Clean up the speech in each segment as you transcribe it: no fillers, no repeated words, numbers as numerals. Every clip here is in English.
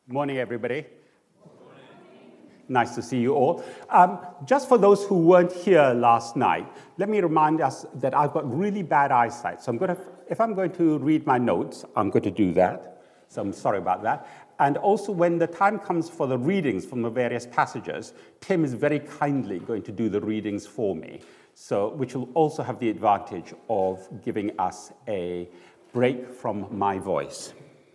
Morning, everybody. Nice to see you all. Just for those who weren't here last night, let me remind us that I've got really bad eyesight. So if I'm going to read my notes, I'm going to do that. So I'm sorry about that. And also, when the time comes for the readings from the various passages, Tim is very kindly going to do the readings for me, which will also have the advantage of giving us a break from my voice.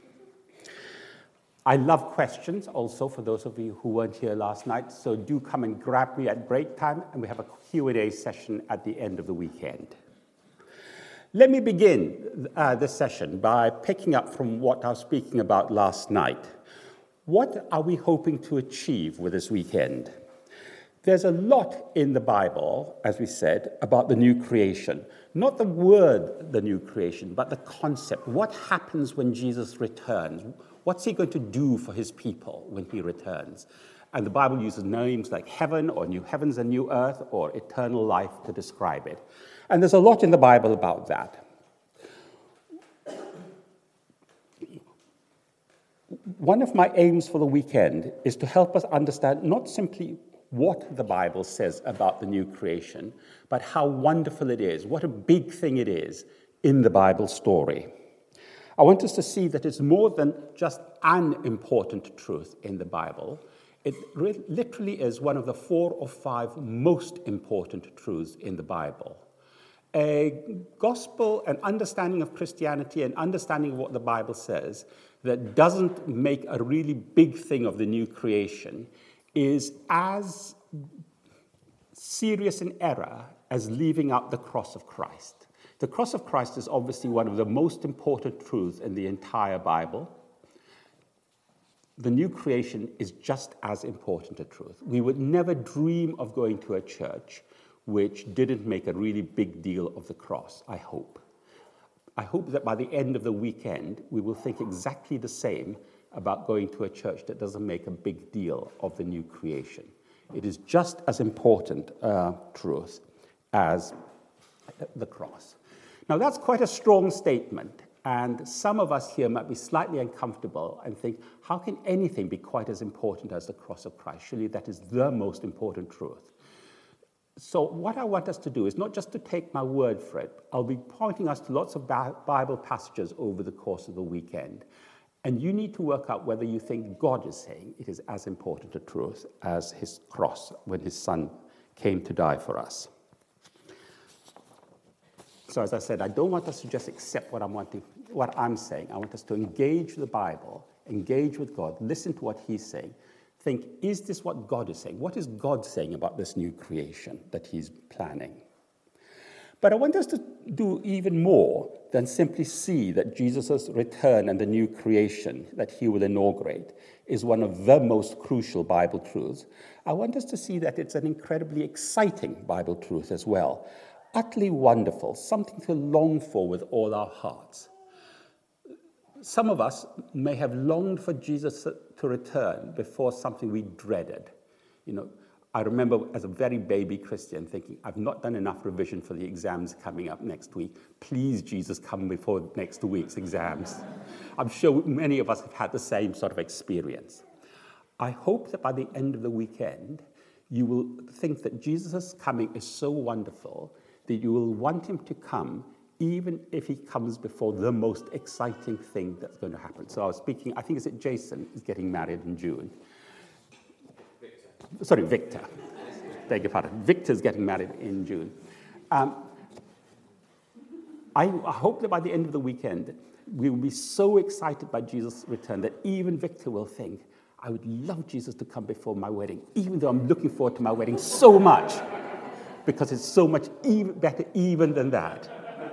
I love questions also for those of you who weren't here last night, so do come and grab me at break time, and we have a Q&A session at the end of the weekend. Let me begin this session by picking up from what I was speaking about last night. What are we hoping to achieve with this weekend? There's a lot in the Bible, as we said, about the new creation. Not the word, the new creation, but the concept. What happens when Jesus returns? What's he going to do for his people when he returns? And the Bible uses names like heaven or new heavens and new earth or eternal life to describe it. And there's a lot in the Bible about that. One of my aims for the weekend is to help us understand not simply what the Bible says about the new creation, but how wonderful it is, what a big thing it is in the Bible story. I want us to see that it's more than just an important truth in the Bible. It literally is one of the 4 or 5 most important truths in the Bible. A gospel, an understanding of Christianity, an understanding of what the Bible says that doesn't make a really big thing of the new creation is as serious an error as leaving out the cross of Christ. The cross of Christ is obviously one of the most important truths in the entire Bible. The new creation is just as important a truth. We would never dream of going to a church which didn't make a really big deal of the cross, I hope. I hope that by the end of the weekend, we will think exactly the same about going to a church that doesn't make a big deal of the new creation. It is just as important a truth as the cross. Now, that's quite a strong statement, and some of us here might be slightly uncomfortable and think, how can anything be quite as important as the cross of Christ? Surely that is the most important truth. So what I want us to do is not just to take my word for it. I'll be pointing us to lots of Bible passages over the course of the weekend, and you need to work out whether you think God is saying it is as important a truth as his cross when his son came to die for us. So as I said, I don't want us to just accept what I'm saying. I want us to engage the Bible, engage with God, listen to what he's saying. Think, is this what God is saying? What is God saying about this new creation that he's planning? But I want us to do even more than simply see that Jesus' return and the new creation that he will inaugurate is one of the most crucial Bible truths. I want us to see that it's an incredibly exciting Bible truth as well. Utterly wonderful, something to long for with all our hearts. Some of us may have longed for Jesus to return before something we dreaded. I remember as a very baby Christian thinking, I've not done enough revision for the exams coming up next week. Please, Jesus, come before next week's exams. I'm sure many of us have had the same sort of experience. I hope that by the end of the weekend, you will think that Jesus' coming is so wonderful that you will want him to come even if he comes before the most exciting thing that's going to happen. So I was speaking, I think it's Jason is getting married in June. Victor. Beg your pardon. Victor's getting married in June. I hope that by the end of the weekend, we will be so excited by Jesus' return that even Victor will think, I would love Jesus to come before my wedding, even though I'm looking forward to my wedding so much, because it's so much better even than that.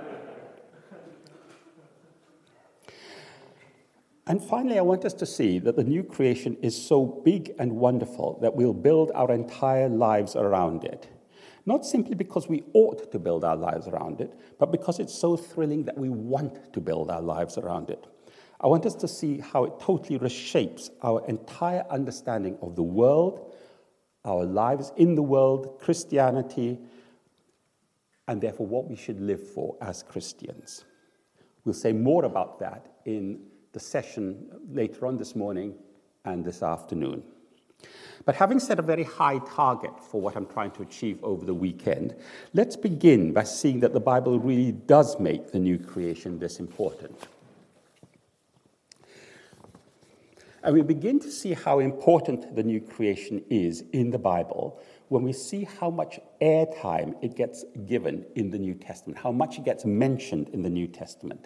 And finally, I want us to see that the new creation is so big and wonderful that we'll build our entire lives around it. Not simply because we ought to build our lives around it, but because it's so thrilling that we want to build our lives around it. I want us to see how it totally reshapes our entire understanding of the world, our lives in the world, Christianity, and therefore what we should live for as Christians. We'll say more about that in the session later on this morning and this afternoon. But having set a very high target for what I'm trying to achieve over the weekend, let's begin by seeing that the Bible really does make the new creation this important. And we begin to see how important the new creation is in the Bible when we see how much airtime it gets given in the New Testament, how much it gets mentioned in the New Testament.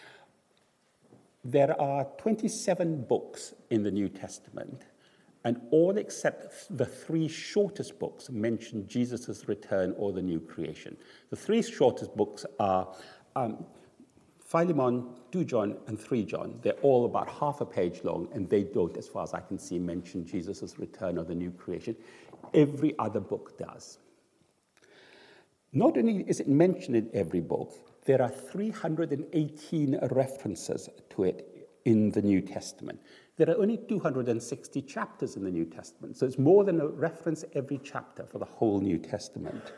There are 27 books in the New Testament, and all except the 3 shortest books mention Jesus' return or the new creation. The 3 shortest books are Philemon, 2 John, and 3 John. They're all about half a page long, and they don't, as far as I can see, mention Jesus' return or the new creation. Every other book does. Not only is it mentioned in every book, there are 318 references to it in the New Testament. There are only 260 chapters in the New Testament, so it's more than a reference every chapter for the whole New Testament.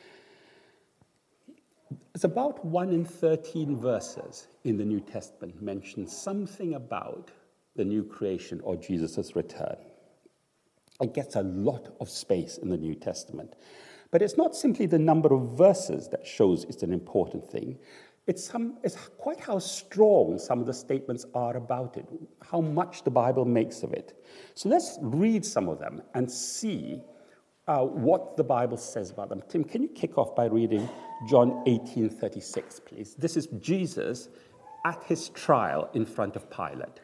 It's about 1 in 13 verses in the New Testament mention something about the new creation or Jesus' return. It gets a lot of space in the New Testament. But it's not simply the number of verses that shows it's an important thing. It's quite how strong some of the statements are about it, how much the Bible makes of it. So let's read some of them and see what the Bible says about them. Tim, can you kick off by reading John 18:36, please? This is Jesus at his trial in front of Pilate.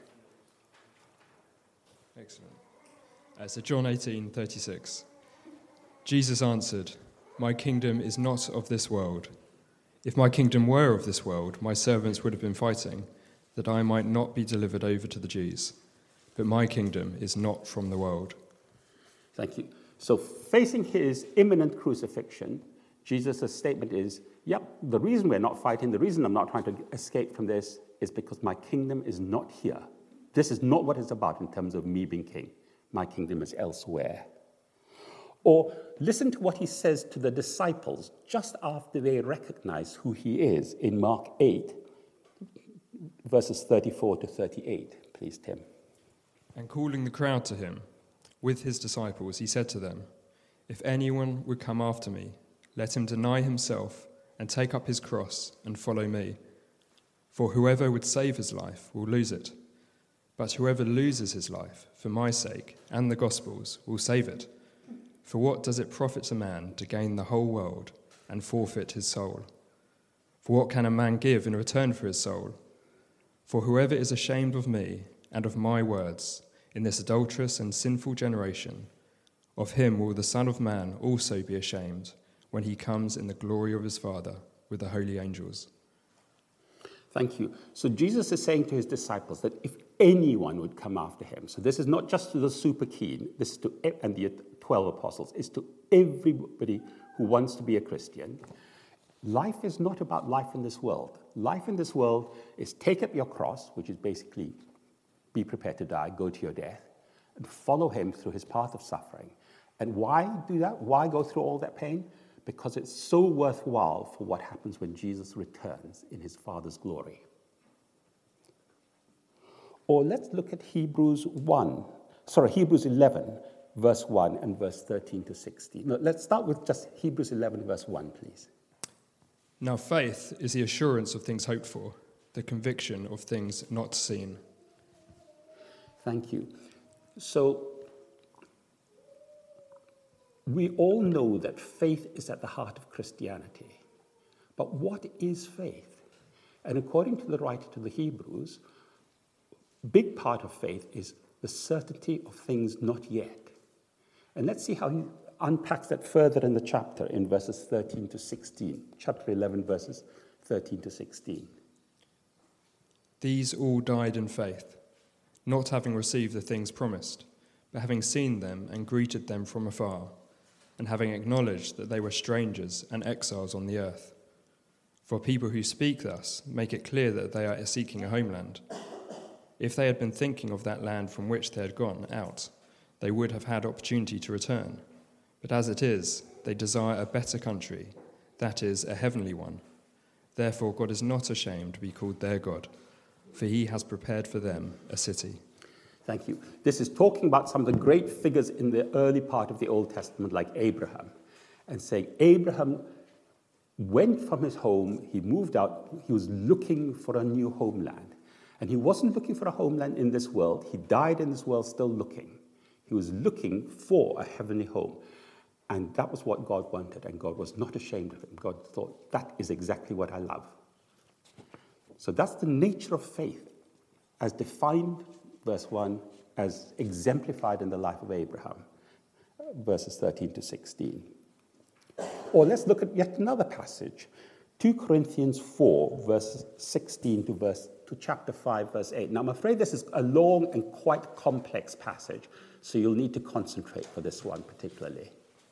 Excellent. So John 18:36. Jesus answered, "My kingdom is not of this world. If my kingdom were of this world, my servants would have been fighting, that I might not be delivered over to the Jews. But my kingdom is not from the world." Thank you. So facing his imminent crucifixion, Jesus' statement is, the reason we're not fighting, the reason I'm not trying to escape from this is because my kingdom is not here. This is not what it's about in terms of me being king. My kingdom is elsewhere. Or listen to what he says to the disciples just after they recognize who he is in Mark 8, verses 34 to 38. Please, Tim. And calling the crowd to him, with his disciples, he said to them, "If anyone would come after me, let him deny himself and take up his cross and follow me. For whoever would save his life will lose it. But whoever loses his life for my sake and the gospel's will save it. For what does it profit a man to gain the whole world and forfeit his soul? For what can a man give in return for his soul? For whoever is ashamed of me and of my words in this adulterous and sinful generation, of him will the Son of Man also be ashamed when he comes in the glory of his Father with the holy angels." Thank you. So Jesus is saying to his disciples that if anyone would come after him, so this is not just to the super keen, this is to, and the 12 apostles, it's to everybody who wants to be a Christian. Life is not about life in this world. Life in this world is take up your cross, which is basically be prepared to die, go to your death, and follow him through his path of suffering. And why do that? Why go through all that pain? Because it's so worthwhile for what happens when Jesus returns in his Father's glory. Or let's look at Hebrews 11, verse 1 and verse 13 to 16. No, let's start with just Hebrews 11, verse 1, please. Now faith is the assurance of things hoped for, the conviction of things not seen. Thank you. So we all know that faith is at the heart of Christianity. But what is faith? And according to the writer to the Hebrews, a big part of faith is the certainty of things not yet. And let's see how he unpacks that further in the chapter in verses 13 to 16. Chapter 11, verses 13 to 16. These all died in faith, not having received the things promised, but having seen them and greeted them from afar, and having acknowledged that they were strangers and exiles on the earth. For people who speak thus make it clear that they are seeking a homeland. If they had been thinking of that land from which they had gone out, they would have had opportunity to return. But as it is, they desire a better country, that is, a heavenly one. Therefore God is not ashamed to be called their God, for he has prepared for them a city. Thank you. This is talking about some of the great figures in the early part of the Old Testament, like Abraham, and saying Abraham went from his home, he moved out, he was looking for a new homeland. And he wasn't looking for a homeland in this world. He died in this world still looking. He was looking for a heavenly home. And that was what God wanted, and God was not ashamed of him. God thought, that is exactly what I love. So that's the nature of faith, as defined, verse 1, as exemplified in the life of Abraham, verses 13 to 16. Or let's look at yet another passage, 2 Corinthians 4, verses 16 to chapter 5, verse 8. Now, I'm afraid this is a long and quite complex passage, so you'll need to concentrate for this one particularly.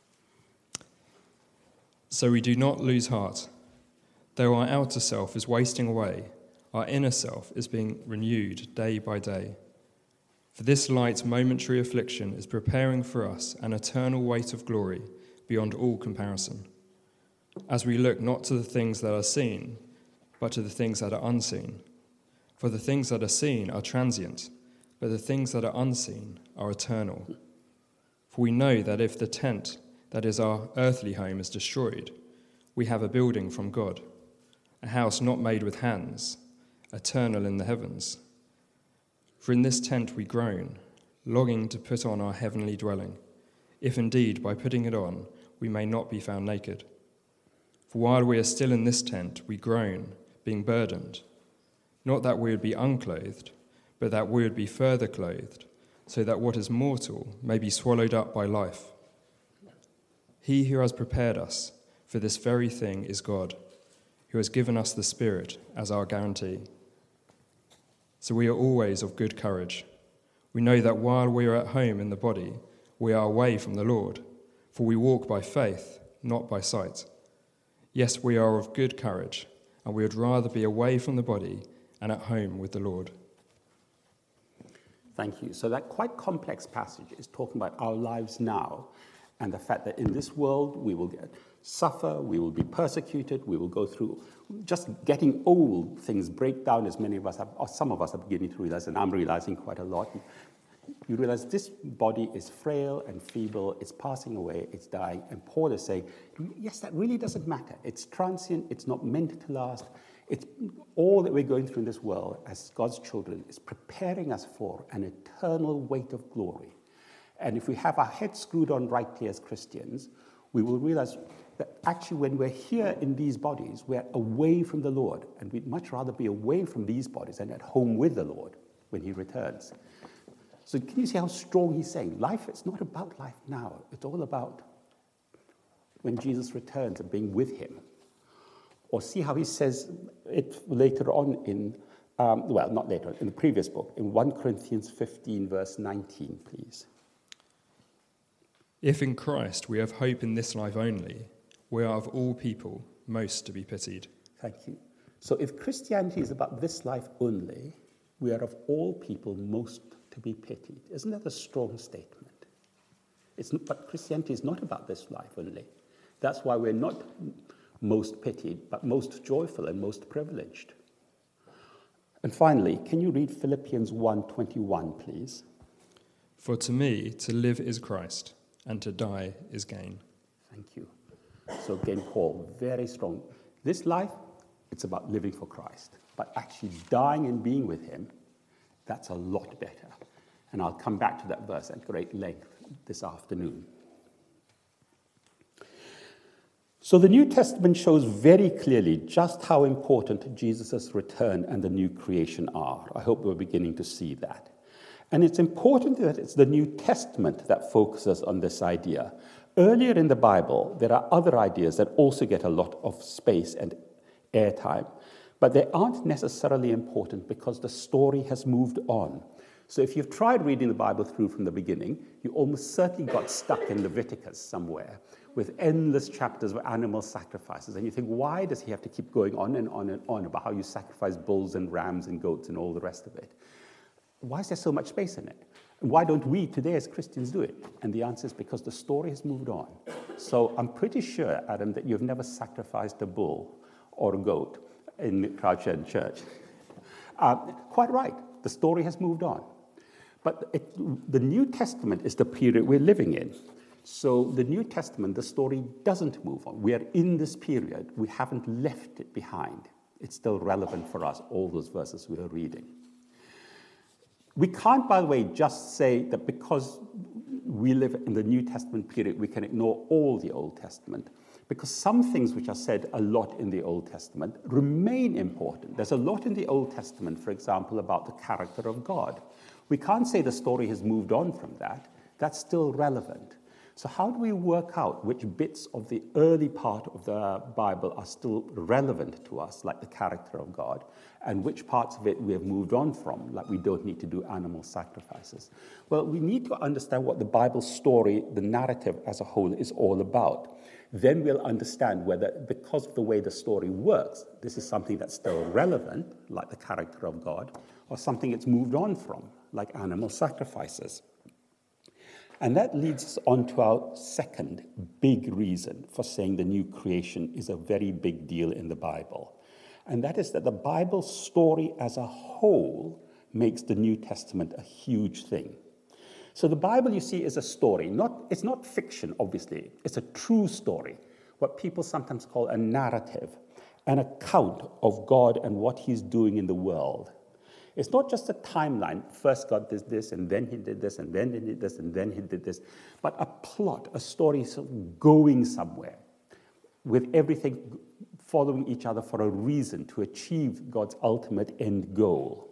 So we do not lose heart. Though our outer self is wasting away, our inner self is being renewed day by day. For this light momentary affliction is preparing for us an eternal weight of glory beyond all comparison, as we look not to the things that are seen, but to the things that are unseen. For the things that are seen are transient, but the things that are unseen are eternal. For we know that if the tent, that is our earthly home, is destroyed, we have a building from God, a house not made with hands, eternal in the heavens. For in this tent we groan, longing to put on our heavenly dwelling, if indeed by putting it on we may not be found naked. For while we are still in this tent, we groan, being burdened, not that we would be unclothed, but that we would be further clothed, so that what is mortal may be swallowed up by life. He who has prepared us for this very thing is God, who has given us the Spirit as our guarantee. So we are always of good courage. We know that while we are at home in the body, we are away from the Lord, for we walk by faith, not by sight. Yes, we are of good courage, and we would rather be away from the body and at home with the Lord. Thank you. So that quite complex passage is talking about our lives now and the fact that in this world we will suffer, we will be persecuted, we will go through just getting old, things break down, as many of us have, or some of us are beginning to realize, and I'm realizing quite a lot. You realize this body is frail and feeble, it's passing away, it's dying. And Paul is saying, yes, that really doesn't matter. It's transient, it's not meant to last. It's all that we're going through in this world as God's children is preparing us for an eternal weight of glory. And if we have our heads screwed on rightly as Christians, we will realize that actually when we're here in these bodies, we're away from the Lord. And we'd much rather be away from these bodies and at home with the Lord when he returns. So can you see how strong he's saying? Life, it's not about life now. It's all about when Jesus returns and being with him. Or see how he says it later on in, not later on, in the previous book, in 1 Corinthians 15, verse 19, please. If in Christ we have hope in this life only, we are of all people most to be pitied. Thank you. So if Christianity is about this life only, we are of all people most to be pitied. Isn't that a strong statement? But Christianity is not about this life only. That's why we're not most pitied, but most joyful and most privileged. And finally, can you read Philippians 1:21, please? For to me, to live is Christ, and to die is gain. Thank you. So again, Paul, very strong. This life, it's about living for Christ. But actually dying and being with him, that's a lot better. And I'll come back to that verse at great length this afternoon. So the New Testament shows very clearly just how important Jesus' return and the new creation are. I hope we're beginning to see that. And it's important that it's the New Testament that focuses on this idea. Earlier in the Bible, there are other ideas that also get a lot of space and airtime, but they aren't necessarily important because the story has moved on. So if you've tried reading the Bible through from the beginning, you almost certainly got stuck in Leviticus somewhere with endless chapters of animal sacrifices. And you think, why does he have to keep going on and on and on about how you sacrifice bulls and rams and goats and all the rest of it? Why is there so much space in it? And why don't we today as Christians do it? And the answer is because the story has moved on. So I'm pretty sure, Adam, that you've never sacrificed a bull or a goat in Crouch End Church. Quite right. The story has moved on. But the New Testament is the period we're living in. So the New Testament, the story doesn't move on. We are in this period. We haven't left it behind. It's still relevant for us, all those verses we are reading. We can't, by the way, just say that because we live in the New Testament period, we can ignore all the Old Testament. Because some things which are said a lot in the Old Testament remain important. There's a lot in the Old Testament, for example, about the character of God. We can't say the story has moved on from that. That's still relevant. So how do we work out which bits of the early part of the Bible are still relevant to us, like the character of God, and which parts of it we have moved on from, like we don't need to do animal sacrifices? Well, we need to understand what the Bible story, the narrative as a whole, is all about. Then we'll understand whether, because of the way the story works, this is something that's still relevant, like the character of God, or something it's moved on from, like animal sacrifices. And that leads us on to our second big reason for saying the new creation is a very big deal in the Bible. And that is that the Bible story as a whole makes the New Testament a huge thing. So the Bible, you see, is a story. It's not fiction, obviously. It's a true story, what people sometimes call a narrative, an account of God and what he's doing in the world. It's not just a timeline. First God did this, and then he did this, and then he did this, and then he did this. But a plot, a story sort of going somewhere with everything following each other for a reason to achieve God's ultimate end goal.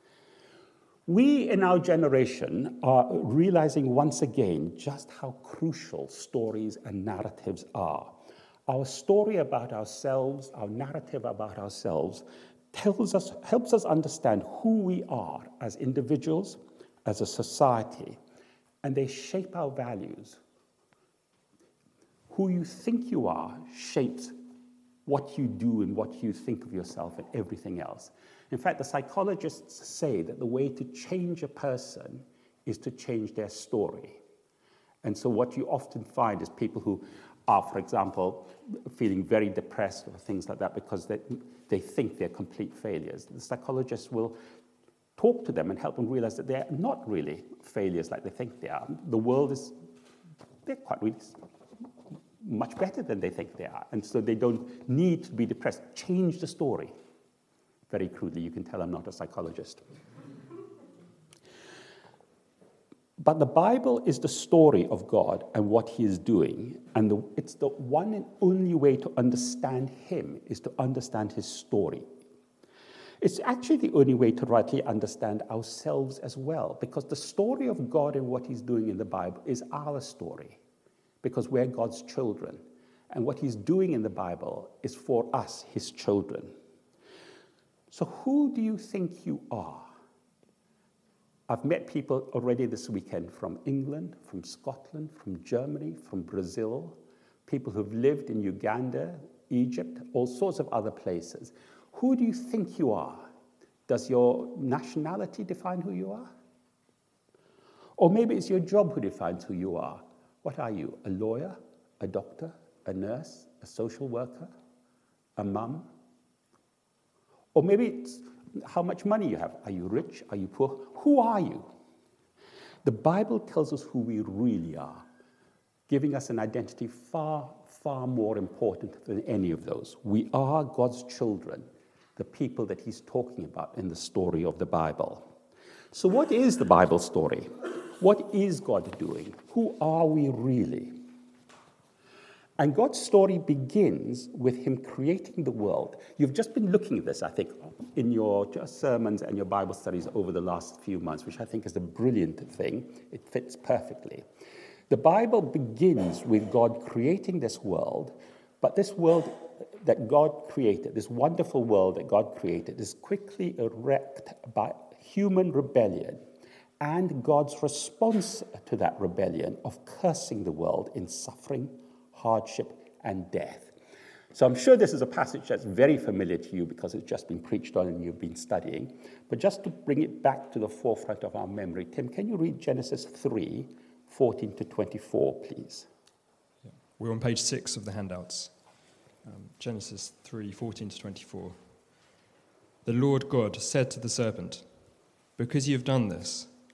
We in our generation are realizing once again just how crucial stories and narratives are. Our story about ourselves, our narrative about ourselves, helps us understand who we are as individuals, as a society, and they shape our values. Who you think you are shapes what you do and what you think of yourself and everything else. In fact, the psychologists say that the way to change a person is to change their story. And so what you often find is people who are, for example, feeling very depressed or things like that because they think they're complete failures. The psychologists will talk to them and help them realize that they're not really failures like they think they are. The world they're quite really much better than they think they are. And so they don't need to be depressed. Change the story. Very crudely, you can tell I'm not a psychologist. But the Bible is the story of God and what he is doing, and it's the one and only way to understand him is to understand his story. It's actually the only way to rightly understand ourselves as well, because the story of God and what he's doing in the Bible is our story, because we're God's children, and what he's doing in the Bible is for us, his children. So who do you think you are? I've met people already this weekend from England, from Scotland, from Germany, from Brazil, people who've lived in Uganda, Egypt, all sorts of other places. Who do you think you are? Does your nationality define who you are? Or maybe it's your job who defines who you are. What are you? A lawyer? A doctor? A nurse? A social worker? A mum? Or maybe it's how much money you have. Are you rich? Are you poor? Who are you? The Bible tells us who we really are, giving us an identity far, far more important than any of those. We are God's children, the people that he's talking about in the story of the Bible. So what is the Bible story? What is God doing? Who are we really? And God's story begins with him creating the world. You've just been looking at this, I think, in your sermons and your Bible studies over the last few months, which I think is a brilliant thing. It fits perfectly. The Bible begins with God creating this world, but this world that God created, this wonderful world that God created, is quickly wrecked by human rebellion and God's response to that rebellion of cursing the world in suffering, hardship, and death. So I'm sure this is a passage that's very familiar to you because it's just been preached on and you've been studying. But just to bring it back to the forefront of our memory, Tim, can you read Genesis 3, 14 to 24, please? Yeah. We're on page 6 of the handouts. Genesis 3, 14 to 24. The Lord God said to the serpent, "Because you have done this,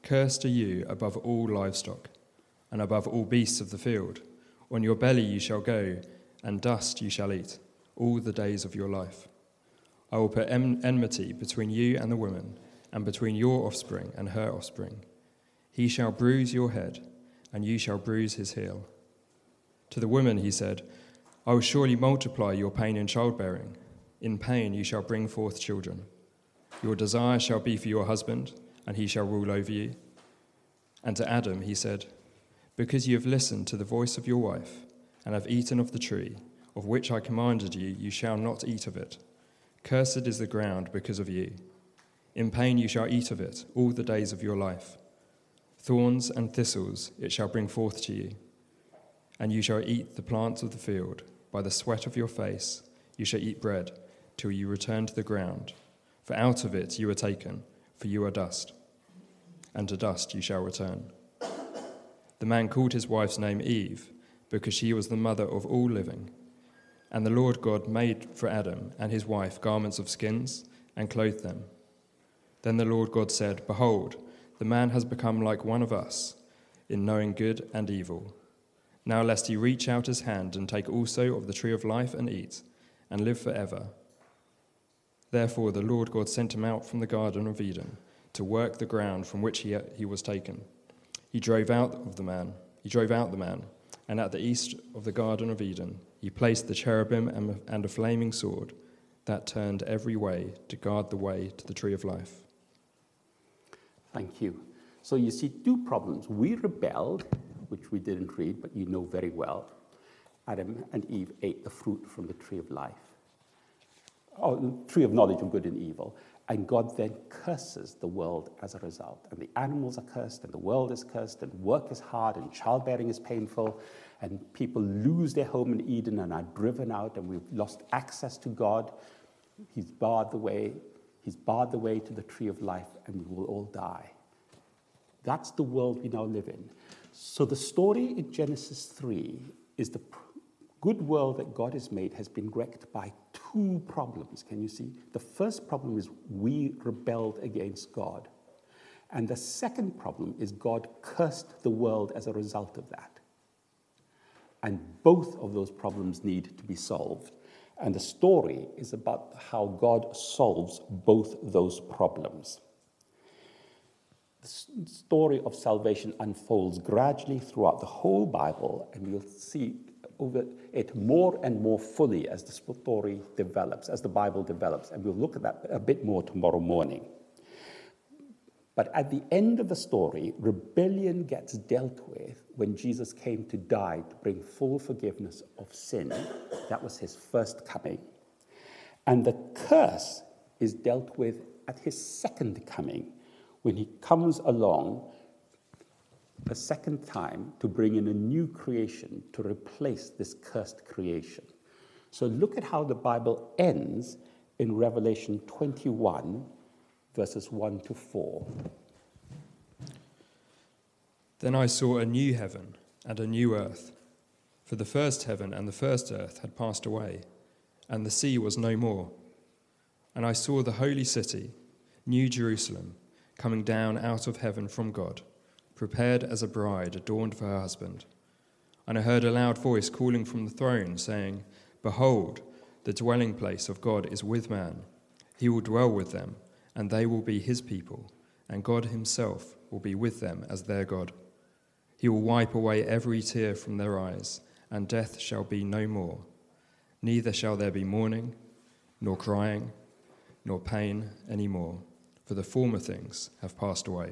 Cursed are you above all livestock, and above all beasts of the field. On your belly you shall go, and dust you shall eat, all the days of your life. I will put enmity between you and the woman, and between your offspring and her offspring. He shall bruise your head, and you shall bruise his heel. To the woman he said, I will surely multiply your pain in childbearing. In pain you shall bring forth children. Your desire shall be for your husband, and he shall rule over you. And to Adam he said, because you have listened to the voice of your wife, and have eaten of the tree, of which I commanded you, you shall not eat of it. Cursed is the ground because of you. In pain you shall eat of it all the days of your life. Thorns and thistles it shall bring forth to you. And you shall eat the plants of the field. By the sweat of your face you shall eat bread, till you return to the ground. For out of it you were taken, for you are dust, and to dust you shall return. The man called his wife's name Eve, because she was the mother of all living. And the Lord God made for Adam and his wife garments of skins, and clothed them. Then the Lord God said, behold, the man has become like one of us, in knowing good and evil. Now lest he reach out his hand and take also of the tree of life and eat, and live forever. Therefore the Lord God sent him out from the Garden of Eden, to work the ground from which he was taken. He drove out the man, and at the east of the Garden of Eden he placed the cherubim and a flaming sword that turned every way to guard the way to the tree of life. Thank you. So you see two problems. We rebelled, which we didn't read, but you know very well. Adam and Eve ate the fruit from the tree of life, or the tree of knowledge of good and evil. And God then curses the world as a result. And the animals are cursed, and the world is cursed, and work is hard, and childbearing is painful, and people lose their home in Eden and are driven out, and we've lost access to God. He's barred the way to the tree of life, and we will all die. That's the world we now live in. So the story in Genesis 3 is the good world that God has made has been wrecked by two problems. Can you see? The first problem is we rebelled against God. And the second problem is God cursed the world as a result of that. And both of those problems need to be solved. And the story is about how God solves both those problems. The story of salvation unfolds gradually throughout the whole Bible, and we'll see over it more and more fully as the story develops, as the Bible develops, and we'll look at that a bit more tomorrow morning. But at the end of the story, rebellion gets dealt with when Jesus came to die to bring full forgiveness of sin. That was his first coming. And the curse is dealt with at his second coming, when he comes along a second time to bring in a new creation to replace this cursed creation. So look at how the Bible ends in Revelation 21, verses 1 to 4. Then I saw a new heaven and a new earth, for the first heaven and the first earth had passed away, and the sea was no more. And I saw the holy city, New Jerusalem, coming down out of heaven from God, prepared as a bride adorned for her husband. And I heard a loud voice calling from the throne, saying, behold, the dwelling place of God is with man. He will dwell with them, and they will be his people, and God himself will be with them as their God. He will wipe away every tear from their eyes, and death shall be no more. Neither shall there be mourning, nor crying, nor pain any more, for the former things have passed away.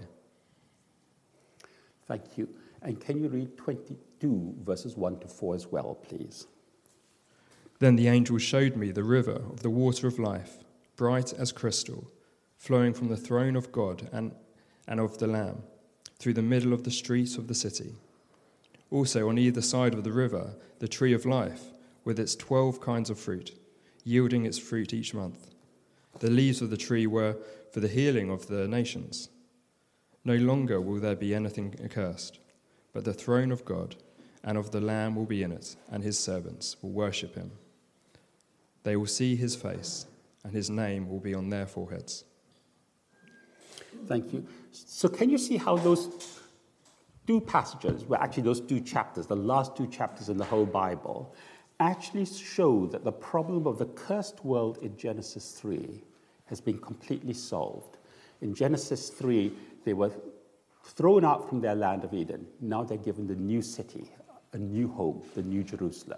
Thank you. And can you read 22, verses 1 to 4 as well, please? Then the angel showed me the river of the water of life, bright as crystal, flowing from the throne of God and of the Lamb, through the middle of the streets of the city. Also on either side of the river, the tree of life, with its 12 kinds of fruit, yielding its fruit each month. The leaves of the tree were for the healing of the nations. No longer will there be anything accursed, but the throne of God and of the Lamb will be in it, and his servants will worship him. They will see his face, and his name will be on their foreheads. Thank you. So can you see how those two passages, well, actually those two chapters, the last two chapters in the whole Bible, actually show that the problem of the cursed world in Genesis 3 has been completely solved. In Genesis 3, they were thrown out from their land of Eden. Now they're given the new city, a new home, the new Jerusalem.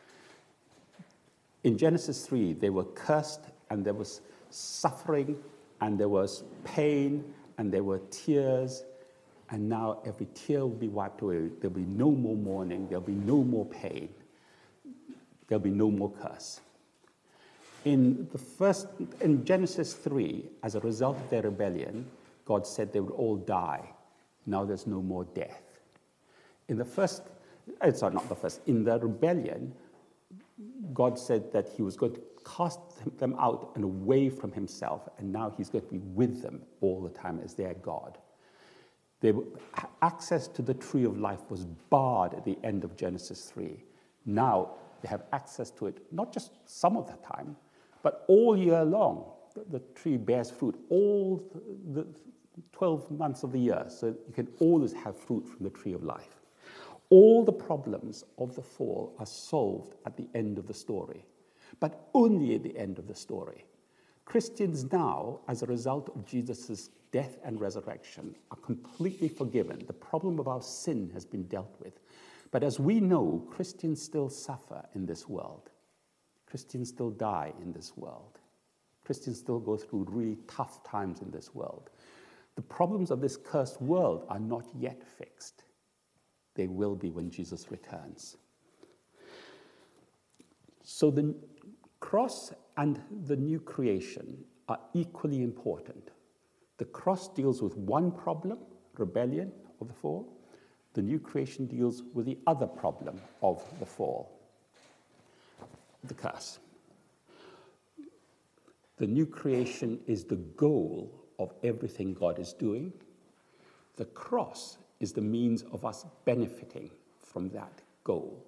In Genesis 3, they were cursed, and there was suffering, and there was pain, and there were tears, and now every tear will be wiped away. There'll be no more mourning, there'll be no more pain, there'll be no more curse. In Genesis 3, as a result of their rebellion, God said they would all die. Now there's no more death. In the rebellion, God said that he was going to cast them out and away from himself, and now he's going to be with them all the time as their God. Access to the tree of life was barred at the end of Genesis 3. Now they have access to it, not just some of the time, but all year long. The tree bears fruit all the 12 months of the year, so you can always have fruit from the tree of life. All the problems of the fall are solved at the end of the story, but only at the end of the story. Christians now, as a result of Jesus' death and resurrection, are completely forgiven. The problem of our sin has been dealt with. But as we know, Christians still suffer in this world. Christians still die in this world. Christians still go through really tough times in this world. The problems of this cursed world are not yet fixed. They will be when Jesus returns. So the cross and the new creation are equally important. The cross deals with one problem, rebellion of the fall. The new creation deals with the other problem of the fall, the curse. The new creation is the goal of everything God is doing. The cross is the means of us benefiting from that goal.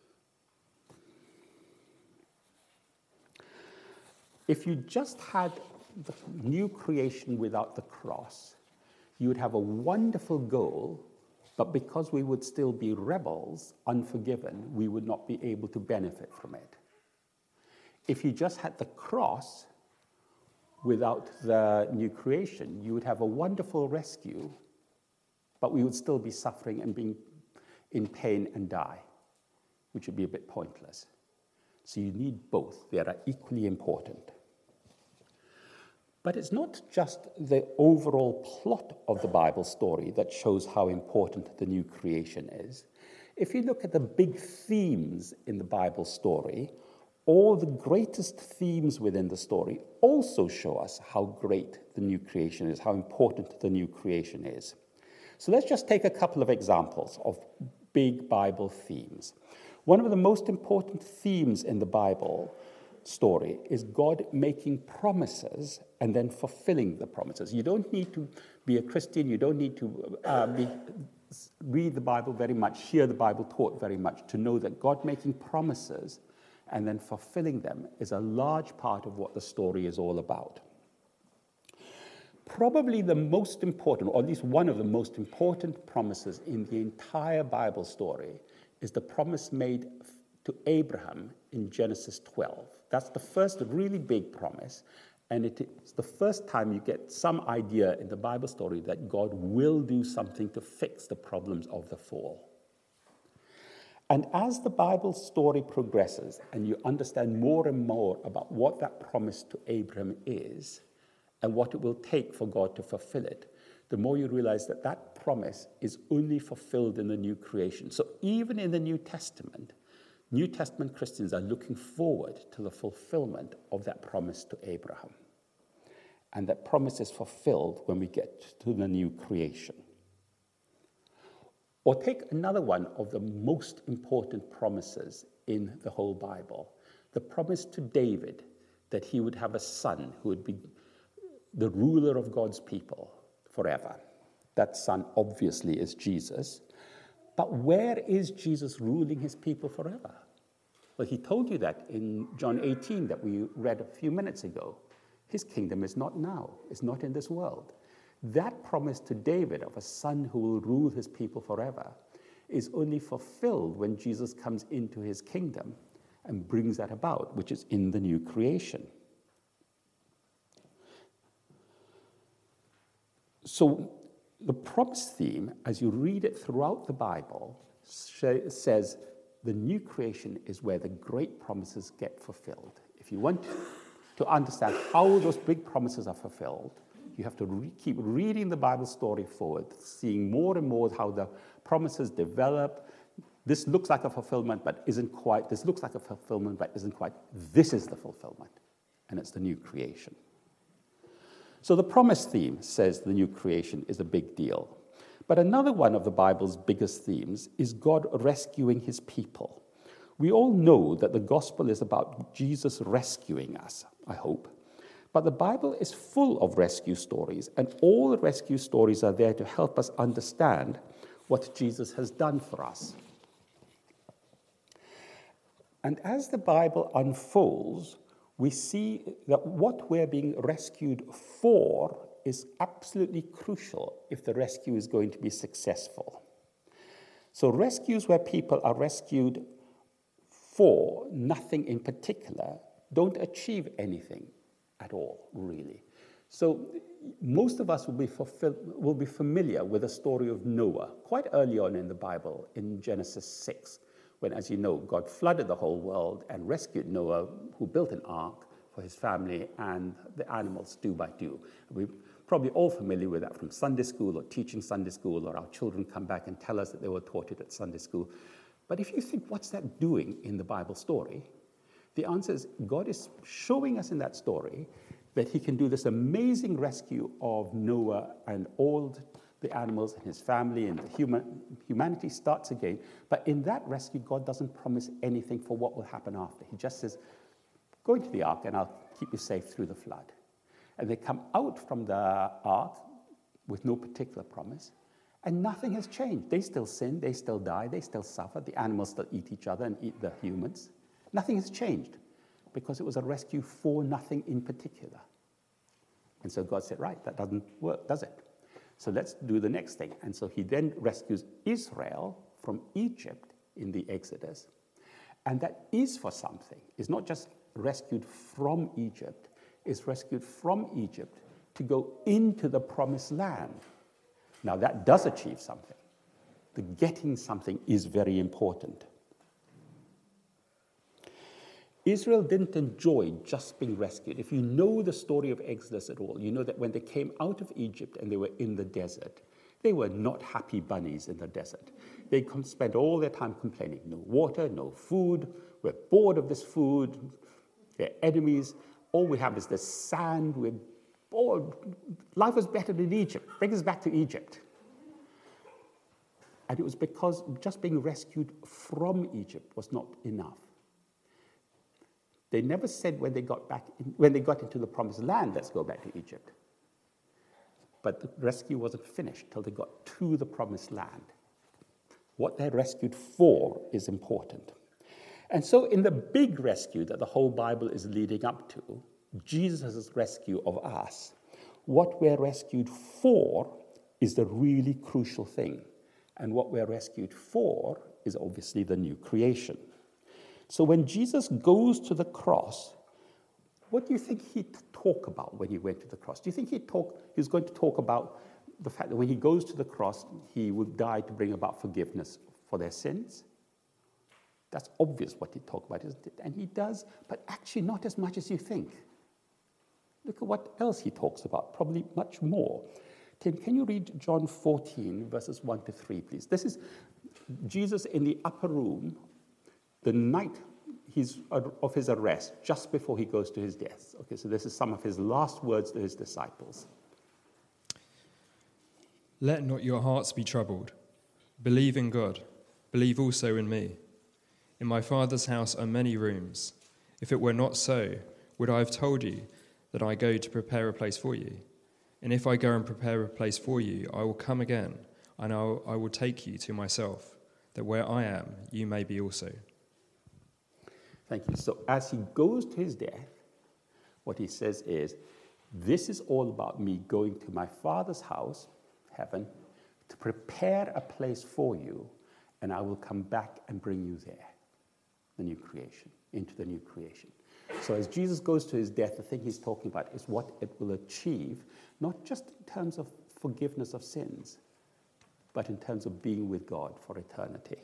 If you just had the new creation without the cross, you would have a wonderful goal, but because we would still be rebels, unforgiven, we would not be able to benefit from it. If you just had the cross without the new creation, you would have a wonderful rescue, but we would still be suffering and being in pain and die, which would be a bit pointless. So you need both. They are equally important. But it's not just the overall plot of the Bible story that shows how important the new creation is. If you look at the big themes in the Bible story, all the greatest themes within the story also show us how great the new creation is, how important the new creation is. So let's just take a couple of examples of big Bible themes. One of the most important themes in the Bible story is God making promises and then fulfilling the promises. You don't need to be a Christian, you don't need to read the Bible very much, hear the Bible taught very much to know that God making promises and then fulfilling them is a large part of what the story is all about. Probably the most important, or at least one of the most important promises in the entire Bible story is the promise made to Abraham in Genesis 12. That's the first really big promise, and it is the first time you get some idea in the Bible story that God will do something to fix the problems of the fall. And as the Bible story progresses and you understand more and more about what that promise to Abraham is and what it will take for God to fulfill it, the more you realize that that promise is only fulfilled in the new creation. So even in the New Testament Christians are looking forward to the fulfillment of that promise to Abraham. And that promise is fulfilled when we get to the new creation. Or take another one of the most important promises in the whole Bible, the promise to David that he would have a son who would be the ruler of God's people forever. That son obviously is Jesus. But where is Jesus ruling his people forever? Well, he told you that in John 18 that we read a few minutes ago. His kingdom is not now. It's not in this world. That promise to David of a son who will rule his people forever is only fulfilled when Jesus comes into his kingdom and brings that about, which is in the new creation. So the promise theme, as you read it throughout the Bible, says the new creation is where the great promises get fulfilled. If you want to understand how those big promises are fulfilled, you have to keep reading the Bible story forward, seeing more and more how the promises develop. This looks like a fulfillment, but isn't quite. This looks like a fulfillment, but isn't quite. This is the fulfillment, and it's the new creation. So the promise theme says the new creation is a big deal. But another one of the Bible's biggest themes is God rescuing his people. We all know that the gospel is about Jesus rescuing us, I hope. But the Bible is full of rescue stories, and all the rescue stories are there to help us understand what Jesus has done for us. And as the Bible unfolds, we see that what we're being rescued for is absolutely crucial if the rescue is going to be successful. So rescues where people are rescued for nothing in particular don't achieve anything at all, really. So most of us will be familiar with the story of Noah quite early on in the Bible, in Genesis 6, when, as you know, God flooded the whole world and rescued Noah, who built an ark for his family and the animals two by two. We're probably all familiar with that from Sunday school or teaching Sunday school, or our children come back and tell us that they were taught it at Sunday school. But if you think, what's that doing in the Bible story? The answer is God is showing us in that story that he can do this amazing rescue of Noah and all the animals and his family, and humanity starts again. But in that rescue, God doesn't promise anything for what will happen after. He just says, go into the ark and I'll keep you safe through the flood. And they come out from the ark with no particular promise, and nothing has changed. They still sin, they still die, they still suffer. The animals still eat each other and eat the humans. Nothing has changed because it was a rescue for nothing in particular. And so God said, right, that doesn't work, does it? So let's do the next thing. And so he then rescues Israel from Egypt in the Exodus. And that is for something. It's not just rescued from Egypt. It's rescued from Egypt to go into the promised land. Now that does achieve something. The getting something is very important. Israel didn't enjoy just being rescued. If you know the story of Exodus at all, you know that when they came out of Egypt and they were in the desert, they were not happy bunnies in the desert. They spent all their time complaining. No water, no food. We're bored of this food. They're enemies. All we have is this sand. We're bored. Life was better in Egypt. Bring us back to Egypt. And it was because just being rescued from Egypt was not enough. They never said when they got into the promised land, let's go back to Egypt. But the rescue wasn't finished till they got to the promised land. What they're rescued for is important. And so in the big rescue that the whole Bible is leading up to, Jesus' rescue of us, what we're rescued for is the really crucial thing. And what we're rescued for is obviously the new creation. So when Jesus goes to the cross, what do you think he'd talk about when he went to the cross? Do you think he was going to talk about the fact that when he goes to the cross, he would die to bring about forgiveness for their sins? That's obvious what he'd talk about, isn't it? And he does, but actually not as much as you think. Look at what else he talks about, probably much more. Tim, can you read John 14, verses 1 to 3, please? This is Jesus in the upper room the night of his arrest, just before he goes to his death. Okay, so this is some of his last words to his disciples. Let not your hearts be troubled. Believe in God. Believe also in me. In my Father's house are many rooms. If it were not so, would I have told you that I go to prepare a place for you? And if I go and prepare a place for you, I will come again, and I will take you to myself, that where I am, you may be also. Thank you. So as he goes to his death, what he says is, This is all about me going to my Father's house, heaven, to prepare a place for you, and I will come back and bring you there, the new creation, into the new creation. So as Jesus goes to his death, the thing he's talking about is what it will achieve, not just in terms of forgiveness of sins, but in terms of being with God for eternity.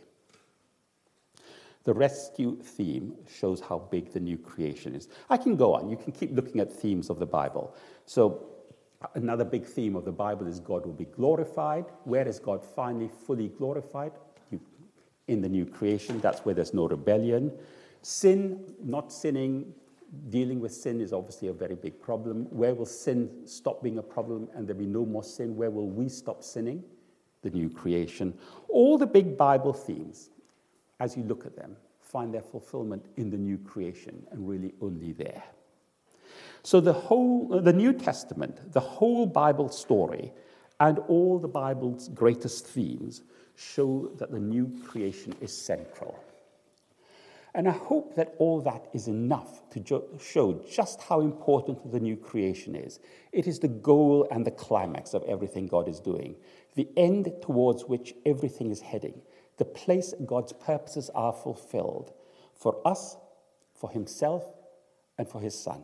The rescue theme shows how big the new creation is. I can go on. You can keep looking at themes of the Bible. So another big theme of the Bible is God will be glorified. Where is God finally fully glorified? In the new creation. That's where there's no rebellion. Sin, not sinning, dealing with sin is obviously a very big problem. Where will sin stop being a problem and there be no more sin? Where will we stop sinning? The new creation. All the big Bible themes, as you look at them, find their fulfillment in the new creation and really only there. So the New Testament, the whole Bible story, and all the Bible's greatest themes show that the new creation is central. And I hope that all that is enough to show just how important the new creation is. It is the goal and the climax of everything God is doing, the end towards which everything is heading, the place God's purposes are fulfilled for us, for himself, and for his Son.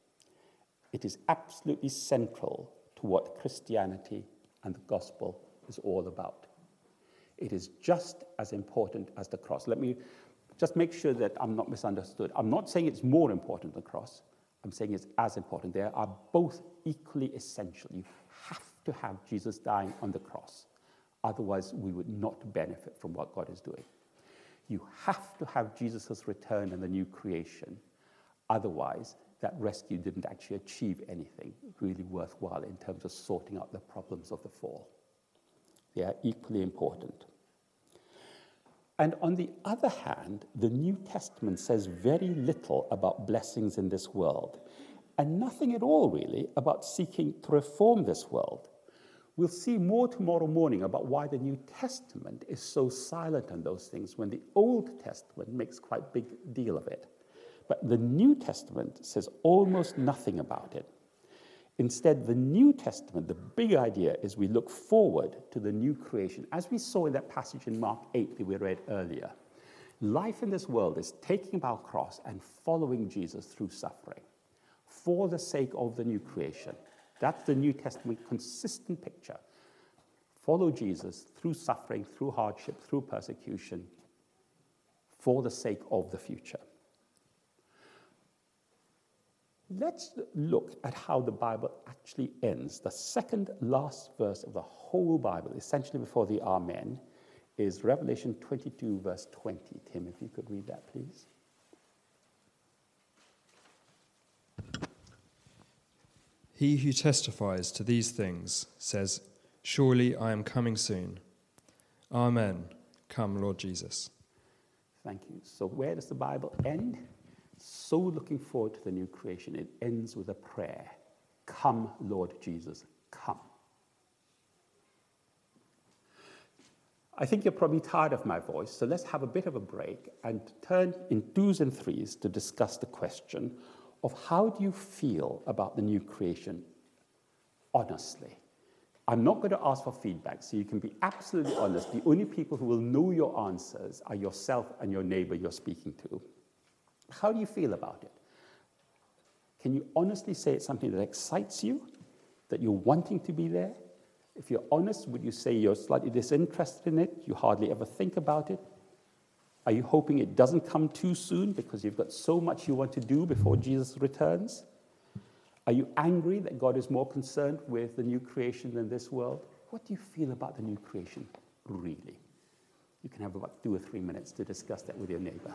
It is absolutely central to what Christianity and the gospel is all about. It is just as important as the cross. Let me just make sure that I'm not misunderstood. I'm not saying it's more important than the cross. I'm saying it's as important. They are both equally essential. You have to have Jesus dying on the cross. Otherwise, we would not benefit from what God is doing. You have to have Jesus' return and the new creation. Otherwise, that rescue didn't actually achieve anything really worthwhile in terms of sorting out the problems of the fall. They are equally important. And on the other hand, the New Testament says very little about blessings in this world, and nothing at all, really, about seeking to reform this world. We'll see more tomorrow morning about why the New Testament is so silent on those things when the Old Testament makes quite a big deal of it. But the New Testament says almost nothing about it. Instead, the New Testament, the big idea is we look forward to the new creation. As we saw in that passage in Mark 8 that we read earlier, life in this world is taking up our cross and following Jesus through suffering for the sake of the new creation. That's the New Testament consistent picture. Follow Jesus through suffering, through hardship, through persecution, for the sake of the future. Let's look at how the Bible actually ends. The second last verse of the whole Bible, essentially before the Amen, is Revelation 22, verse 20. Tim, if you could read that, please. He who testifies to these things says, "Surely I am coming soon. Amen. Come, Lord Jesus." Thank you. So where does the Bible end? So looking forward to the new creation. It ends with a prayer. Come, Lord Jesus, come. I think you're probably tired of my voice, so let's have a bit of a break and turn in twos and threes to discuss the question of how do you feel about the new creation honestly. I'm not going to ask for feedback, so you can be absolutely honest. The only people who will know your answers are yourself and your neighbor you're speaking to. How do you feel about it? Can you honestly say it's something that excites you, that you're wanting to be there? If you're honest, would you say you're slightly disinterested in it? You hardly ever think about it? Are you hoping it doesn't come too soon because you've got so much you want to do before Jesus returns? Are you angry that God is more concerned with the new creation than this world? What do you feel about the new creation, really? You can have about 2 or 3 minutes to discuss that with your neighbor.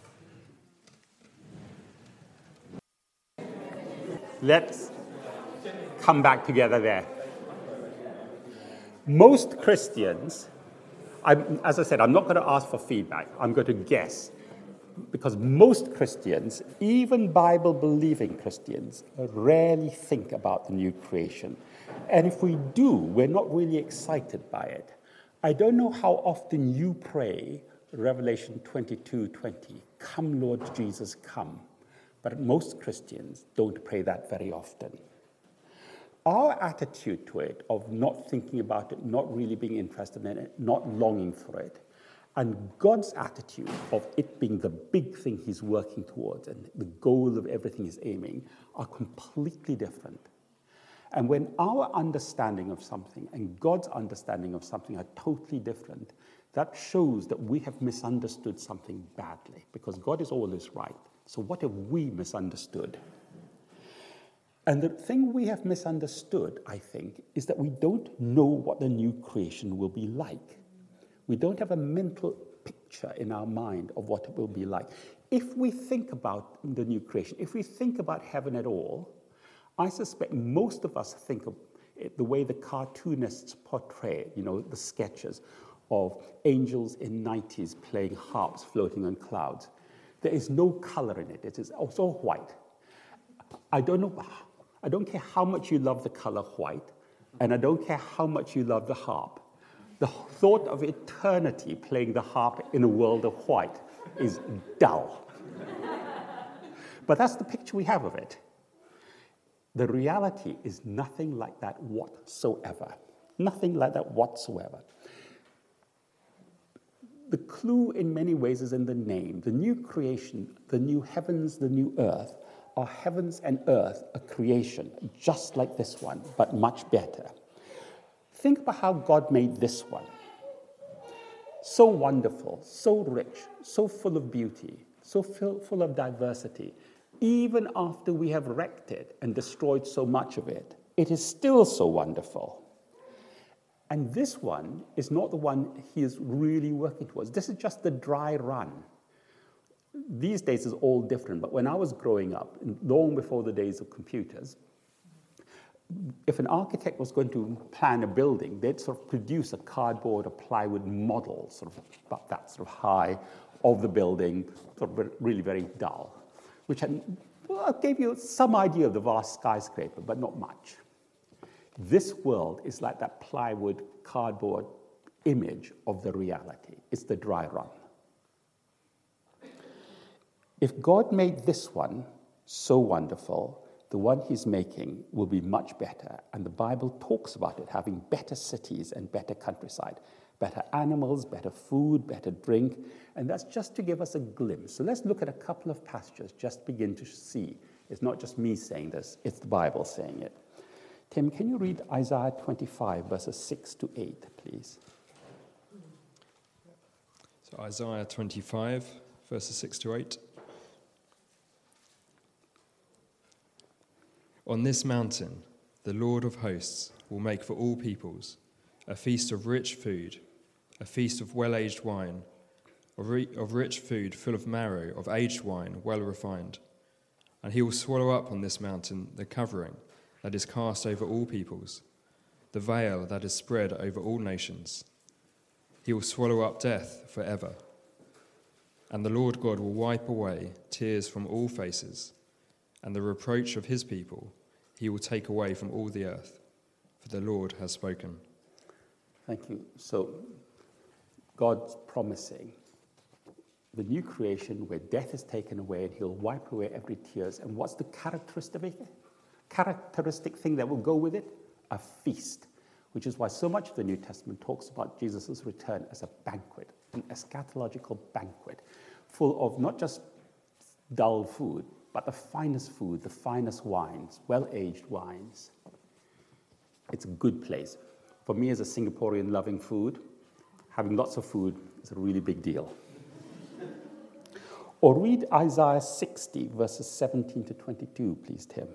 Let's come back together there. Most Christians, as I said, I'm not going to ask for feedback. I'm going to guess. Because most Christians, even Bible-believing Christians, rarely think about the new creation. And if we do, we're not really excited by it. I don't know how often you pray Revelation 22:20, "Come, Lord Jesus, come." But most Christians don't pray that very often. Our attitude to it, of not thinking about it, not really being interested in it, not longing for it, and God's attitude of it being the big thing he's working towards and the goal of everything he's aiming, are completely different. And when our understanding of something and God's understanding of something are totally different, that shows that we have misunderstood something badly, because God is always right. So what have we misunderstood? And the thing we have misunderstood, I think, is that we don't know what the new creation will be like. We don't have a mental picture in our mind of what it will be like. If we think about the new creation, if we think about heaven at all, I suspect most of us think of it the way the cartoonists portray it, the sketches of angels in 90s playing harps floating on clouds. There is no color in it. It is all white. I don't care how much you love the color white, and I don't care how much you love the harp. The thought of eternity playing the harp in a world of white is dull. But that's the picture we have of it. The reality is nothing like that whatsoever. Nothing like that whatsoever. The clue in many ways is in the name. The new creation, the new heavens, the new earth, are heavens and earth, a creation, just like this one, but much better. Think about how God made this one. So wonderful, so rich, so full of beauty, so full of diversity. Even after we have wrecked it and destroyed so much of it, it is still so wonderful. And this one is not the one he is really working towards. This is just the dry run. These days is all different, but when I was growing up, long before the days of computers, if an architect was going to plan a building, they'd sort of produce a cardboard or plywood model, sort of about that sort of high, of the building, sort of really very dull, which gave you some idea of the vast skyscraper, but not much. This world is like that plywood, cardboard image of the reality. It's the dry run. If God made this one so wonderful, the one he's making will be much better. And the Bible talks about it having better cities and better countryside, better animals, better food, better drink. And that's just to give us a glimpse. So let's look at a couple of passages, just begin to see. It's not just me saying this, it's the Bible saying it. Tim, can you read Isaiah 25, verses 6 to 8, please? So Isaiah 25, verses 6 to 8. On this mountain, the Lord of hosts will make for all peoples a feast of rich food, a feast of well-aged wine, of rich food full of marrow, of aged wine well refined. And he will swallow up on this mountain the covering that is cast over all peoples, the veil that is spread over all nations. He will swallow up death forever. And the Lord God will wipe away tears from all faces, and the reproach of his people he will take away from all the earth, for the Lord has spoken. Thank you. So God's promising the new creation where death is taken away and he'll wipe away every tears. And what's the characteristic thing that will go with it? A feast, which is why so much of the New Testament talks about Jesus' return as a banquet, an eschatological banquet, full of not just dull food, but the finest food, the finest wines, well-aged wines. It's a good place. For me as a Singaporean loving food, having lots of food is a really big deal. Or read Isaiah 60, verses 17 to 22, please, Tim.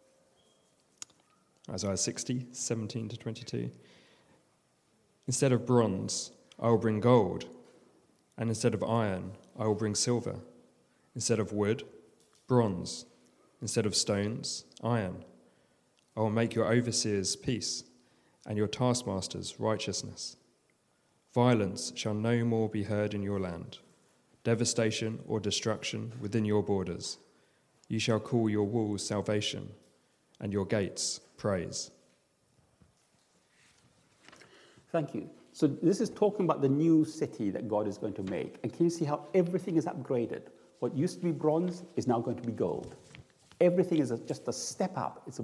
Isaiah 60, 17 to 22. Instead of bronze, I will bring gold, and instead of iron, I will bring silver. Instead of wood, bronze. Instead of stones, iron. I will make your overseers peace, and your taskmasters righteousness. Violence shall no more be heard in your land, devastation or destruction within your borders. You shall call your walls salvation, and your gates praise. Thank you. So this is talking about the new city that God is going to make. And can you see how everything is upgraded? What used to be bronze is now going to be gold. Everything is just a step up.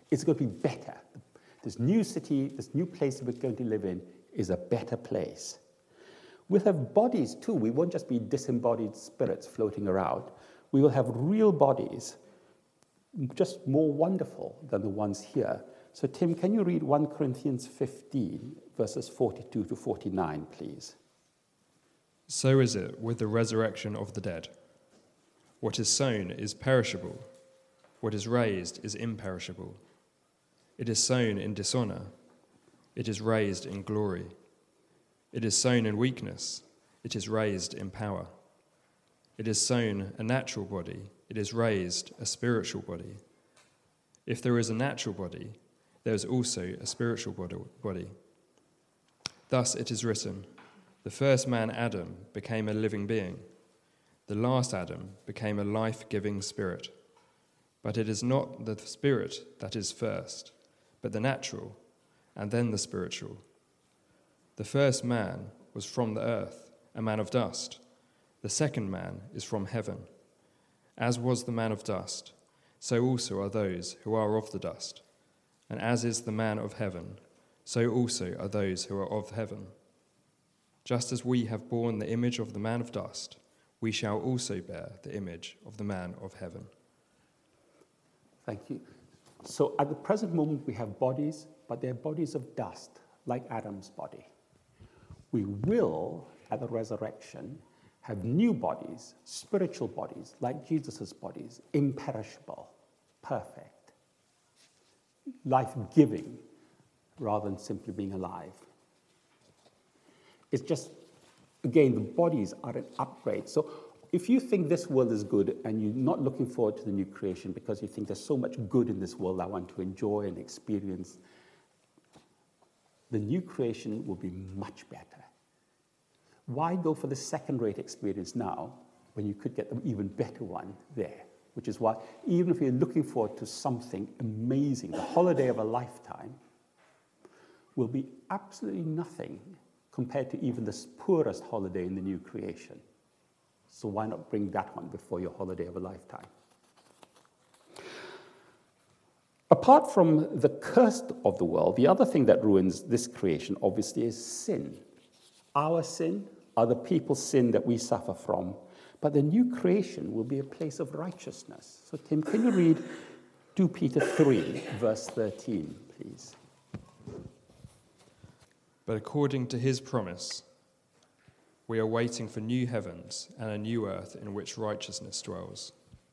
It's going to be better. This new city, this new place we're going to live in is a better place. We'll have bodies too. We won't just be disembodied spirits floating around. We will have real bodies, just more wonderful than the ones here. So Tim, can you read 1 Corinthians 15, verses 42 to 49, please? So is it with the resurrection of the dead. What is sown is perishable. What is raised is imperishable. It is sown in dishonor. It is raised in glory. It is sown in weakness. It is raised in power. It is sown a natural body. It is raised a spiritual body. If there is a natural body, there is also a spiritual body. Thus it is written, the first man, Adam, became a living being. The last Adam became a life-giving spirit. But it is not the spirit that is first, but the natural, and then the spiritual. The first man was from the earth, a man of dust. The second man is from heaven. As was the man of dust, so also are those who are of the dust. And as is the man of heaven, so also are those who are of heaven. Just as we have borne the image of the man of dust, we shall also bear the image of the man of heaven. Thank you. So at the present moment, we have bodies, but they're bodies of dust, like Adam's body. We will, at the resurrection, have new bodies, spiritual bodies, like Jesus' bodies, imperishable, perfect, life-giving, rather than simply being alive. It's just, again, the bodies are an upgrade. So if you think this world is good and you're not looking forward to the new creation because you think there's so much good in this world I want to enjoy and experience, the new creation will be much better. Why go for the second-rate experience now when you could get the even better one there? Which is why, even if you're looking forward to something amazing, the holiday of a lifetime will be absolutely nothing compared to even the poorest holiday in the new creation. So why not bring that one before your holiday of a lifetime? Apart from the curse of the world, the other thing that ruins this creation, obviously, is sin. Our sin, other people's sin that we suffer from. But the new creation will be a place of righteousness. So Tim, can you read 2 Peter 3, verse 13, please? But according to his promise, we are waiting for new heavens and a new earth in which righteousness dwells.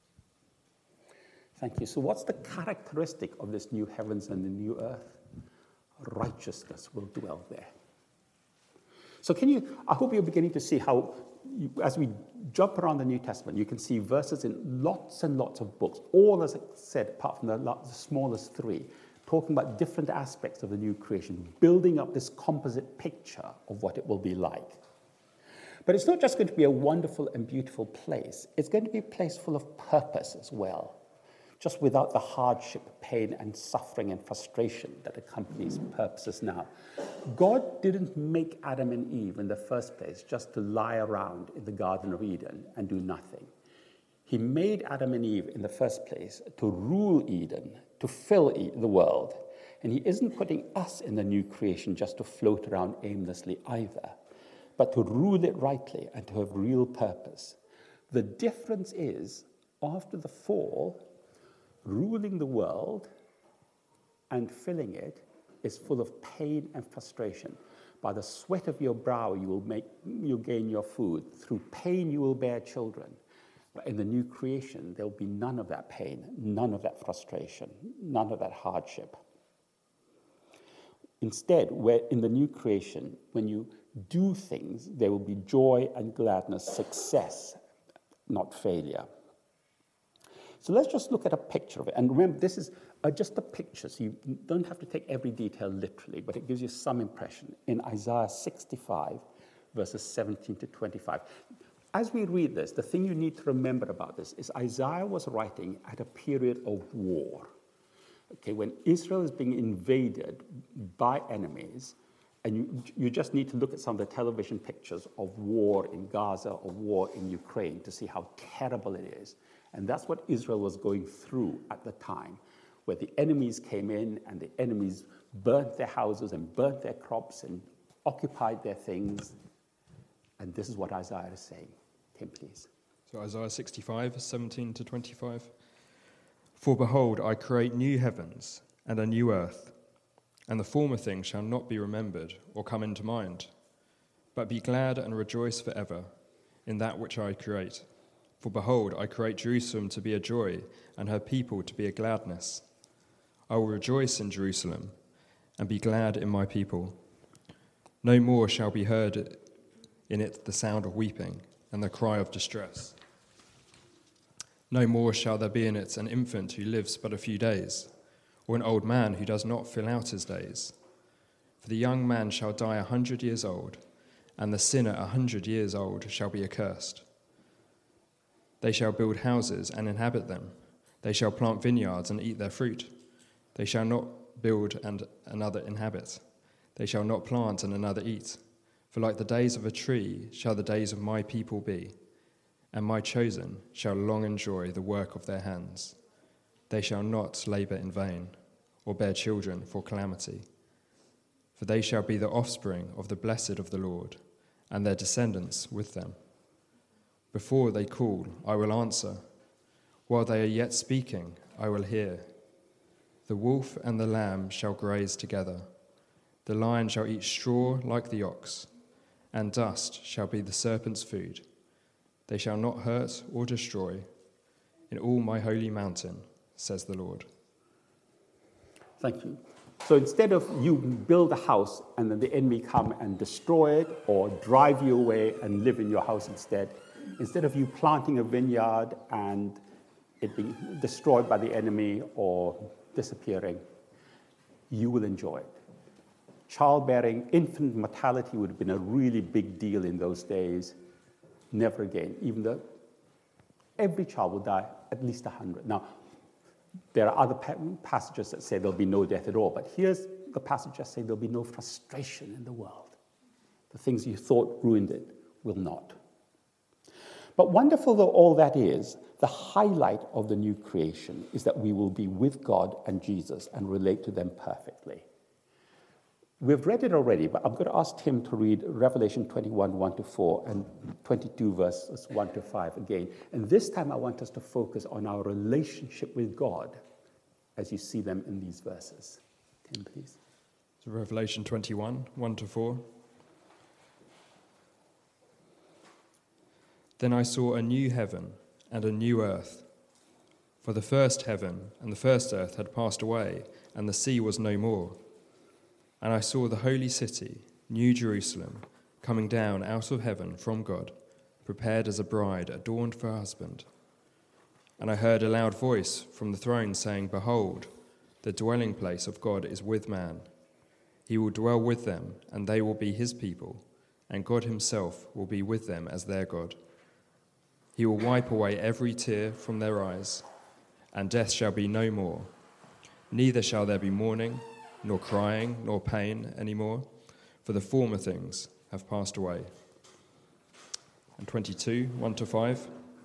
Thank you. So what's the characteristic of this new heavens and the new earth? Righteousness will dwell there. So I hope you're beginning to see how, as we jump around the New Testament, you can see verses in lots and lots of books, all, as I said, apart from the smallest 3, talking about different aspects of the new creation, building up this composite picture of what it will be like. But it's not just going to be a wonderful and beautiful place. It's going to be a place full of purpose as well, just without the hardship, pain, and suffering and frustration that accompanies purposes now. God didn't make Adam and Eve in the first place just to lie around in the Garden of Eden and do nothing. He made Adam and Eve in the first place to rule Eden, to fill the world. And he isn't putting us in the new creation just to float around aimlessly either, but to rule it rightly and to have real purpose. The difference is, after the fall, ruling the world and filling it is full of pain and frustration. By the sweat of your brow you'll gain your food. Through pain you will bear children. But in the new creation, there will be none of that pain, none of that frustration, none of that hardship. Instead, in the new creation, when you do things, there will be joy and gladness, success, not failure. So let's just look at a picture of it. And remember, this is just a picture, so you don't have to take every detail literally, but it gives you some impression. In Isaiah 65, verses 17 to 25. As we read this, the thing you need to remember about this is Isaiah was writing at a period of war. Okay, when Israel is being invaded by enemies, and you just need to look at some of the television pictures of war in Gaza or war in Ukraine to see how terrible it is. And that's what Israel was going through at the time. where the enemies came in and the enemies burnt their houses and burnt their crops and occupied their things. And this is what Isaiah is saying. Tim, please. So Isaiah 65, 17 to 25. For behold, I create new heavens and a new earth, and the former things shall not be remembered or come into mind. But be glad and rejoice forever in that which I create. For behold, I create Jerusalem to be a joy, and her people to be a gladness. I will rejoice in Jerusalem, and be glad in my people. No more shall be heard in it the sound of weeping, and the cry of distress. No more shall there be in it an infant who lives but a few days, or an old man who does not fill out his days. For the young man shall die 100 years old, and the sinner 100 years old shall be accursed. They shall build houses and inhabit them. They shall plant vineyards and eat their fruit. They shall not build and another inhabit. They shall not plant and another eat. For like the days of a tree shall the days of my people be, and my chosen shall long enjoy the work of their hands. They shall not labor in vain, or bear children for calamity. For they shall be the offspring of the blessed of the Lord, and their descendants with them. Before they call, I will answer. While they are yet speaking, I will hear. The wolf and the lamb shall graze together. The lion shall eat straw like the ox, and dust shall be the serpent's food. They shall not hurt or destroy in all my holy mountain, says the Lord. Thank you. So instead of you build a house and then the enemy come and destroy it or drive you away and live in your house instead of you planting a vineyard and it being destroyed by the enemy or disappearing, you will enjoy it. Childbearing, infant mortality would have been a really big deal in those days. Never again, even though every child will die at least 100. Now, there are other passages that say there'll be no death at all, but here's the passage that says there'll be no frustration in the world. The things you thought ruined it will not. But wonderful though all that is, the highlight of the new creation is that we will be with God and Jesus and relate to them perfectly. We've read it already, but I'm going to ask Tim to read Revelation 21, 1-4, and 22, verses 1-5 again. And this time I want us to focus on our relationship with God as you see them in these verses. Tim, please. So Revelation 21, 1-4. Then I saw a new heaven and a new earth. For the first heaven and the first earth had passed away, and the sea was no more. And I saw the holy city, New Jerusalem, coming down out of heaven from God, prepared as a bride adorned for her husband. And I heard a loud voice from the throne saying, Behold, the dwelling place of God is with man. He will dwell with them, and they will be his people, and God himself will be with them as their God. He will wipe away every tear from their eyes, and death shall be no more. Neither shall there be mourning, nor crying, nor pain anymore, for the former things have passed away. And 22, 1-5.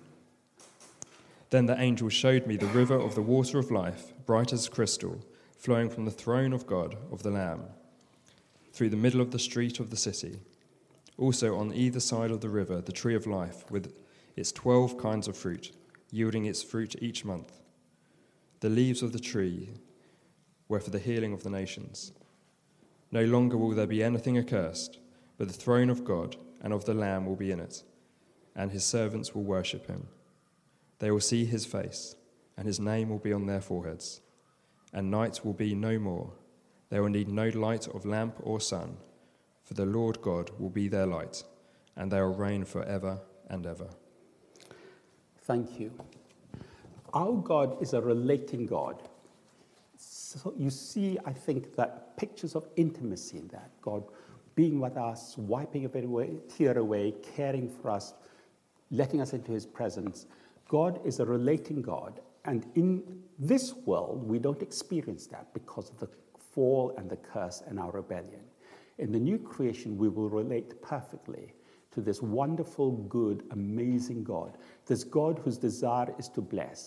Then the angel showed me the river of the water of life, bright as crystal, flowing from the throne of God, of the Lamb, through the middle of the street of the city. Also on either side of the river, the tree of life, with its 12 kinds of fruit, yielding its fruit each month. The leaves of the tree were for the healing of the nations. No longer will there be anything accursed, but the throne of God and of the Lamb will be in it, and his servants will worship him. They will see his face, and his name will be on their foreheads. And night will be no more. They will need no light of lamp or sun, for the Lord God will be their light, and they will reign forever and ever. Thank you. Our God is a relating God. So you see, I think, that pictures of intimacy in that. God being with us, wiping a tear away, caring for us, letting us into his presence. God is a relating God. And in this world, we don't experience that because of the fall and the curse and our rebellion. In the new creation, we will relate perfectly to this wonderful, good, amazing God. This God whose desire is to bless.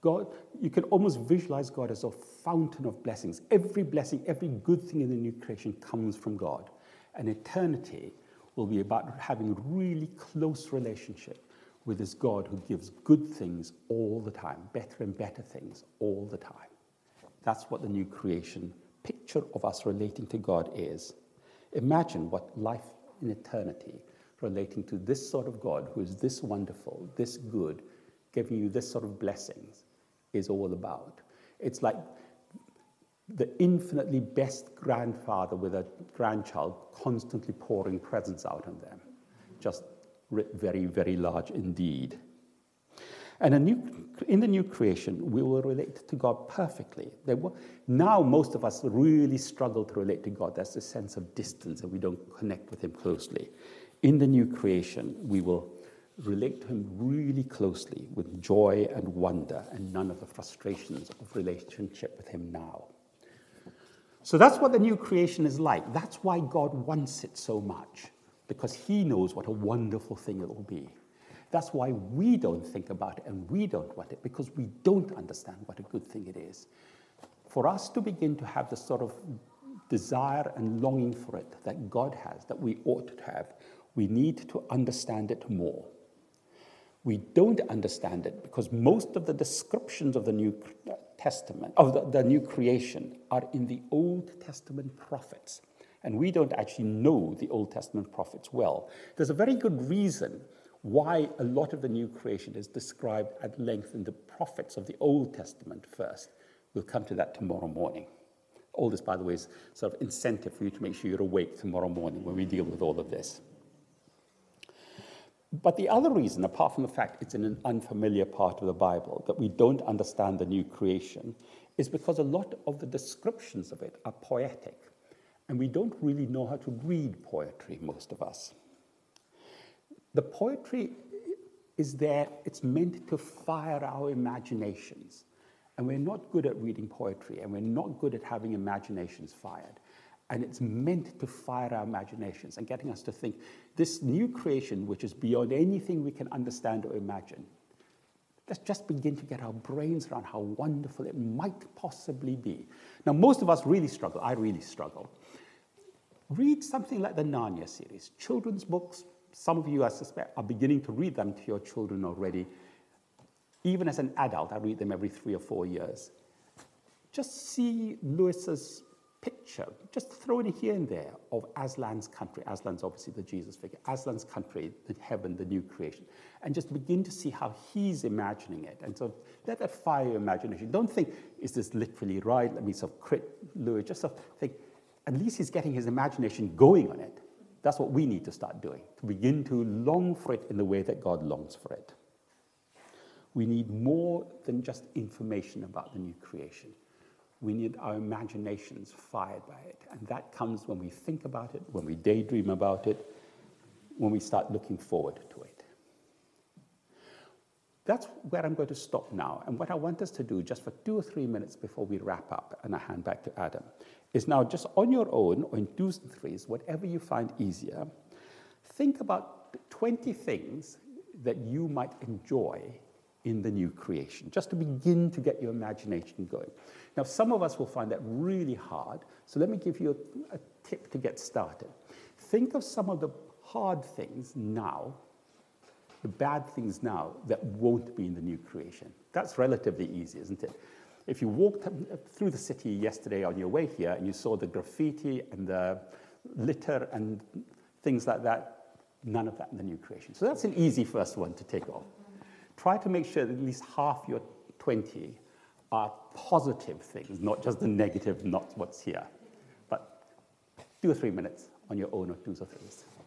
God, you can almost visualize God as a fountain of blessings. Every blessing, every good thing in the new creation comes from God. And eternity will be about having a really close relationship with this God who gives good things all the time, better and better things all the time. That's what the new creation picture of us relating to God is. Imagine what life in eternity relating to this sort of God who is this wonderful, this good, giving you this sort of blessings is all about. It's like the infinitely best grandfather with a grandchild constantly pouring presents out on them. Just very, very large indeed. And in the new creation, we will relate to God perfectly. Now, most of us really struggle to relate to God. There's a sense of distance, and we don't connect with him closely. In the new creation, we will relate to him really closely with joy and wonder and none of the frustrations of relationship with him now. So that's what the new creation is like. That's why God wants it so much, because he knows what a wonderful thing it will be. That's why we don't think about it and we don't want it, because we don't understand what a good thing it is. For us to begin to have the sort of desire and longing for it that God has, that we ought to have, we need to understand it more. We don't understand it because most of the descriptions of the New Testament, of the new creation, are in the Old Testament prophets. And we don't actually know the Old Testament prophets well. There's a very good reason why a lot of the new creation is described at length in the prophets of the Old Testament first. We'll come to that tomorrow morning. All this, by the way, is sort of incentive for you to make sure you're awake tomorrow morning when we deal with all of this. But the other reason, apart from the fact it's in an unfamiliar part of the Bible, that we don't understand the new creation, is because a lot of the descriptions of it are poetic. And we don't really know how to read poetry, most of us. The poetry is there, it's meant to fire our imaginations. And we're not good at reading poetry, and we're not good at having imaginations fired. And it's meant to fire our imaginations and getting us to think this new creation, which is beyond anything we can understand or imagine, let's just begin to get our brains around how wonderful it might possibly be. Now, most of us really struggle. I really struggle. Read something like the Narnia series, children's books. Some of you, I suspect, are beginning to read them to your children already. Even as an adult, I read them every 3 or 4 years. Just see Lewis's picture, just throw in here and there, of Aslan's country. Aslan's obviously the Jesus figure. Aslan's country, the heaven, the new creation. And just begin to see how he's imagining it. And so let that fire your imagination. Don't think, is this literally right? Let me sort of crit Lewis. Just sort of think, at least he's getting his imagination going on it. That's what we need to start doing, to begin to long for it in the way that God longs for it. We need more than just information about the new creation. We need our imaginations fired by it. And that comes when we think about it, when we daydream about it, when we start looking forward to it. That's where I'm going to stop now. And what I want us to do, just for 2 or 3 minutes before we wrap up, and I hand back to Adam, is now just on your own, or in 2s and 3s, whatever you find easier, think about 20 things that you might enjoy in the new creation, just to begin to get your imagination going. Now, some of us will find that really hard, so let me give you a tip to get started. Think of some of the hard things now, the bad things now, that won't be in the new creation. That's relatively easy, isn't it? If you walked through the city yesterday on your way here and you saw the graffiti and the litter and things like that, none of that in the new creation. So that's an easy first one to take off. Try to make sure that at least half your 20 are positive things, not just the negative, not what's here. But 2 or 3 minutes on your own, or 2s or 3s.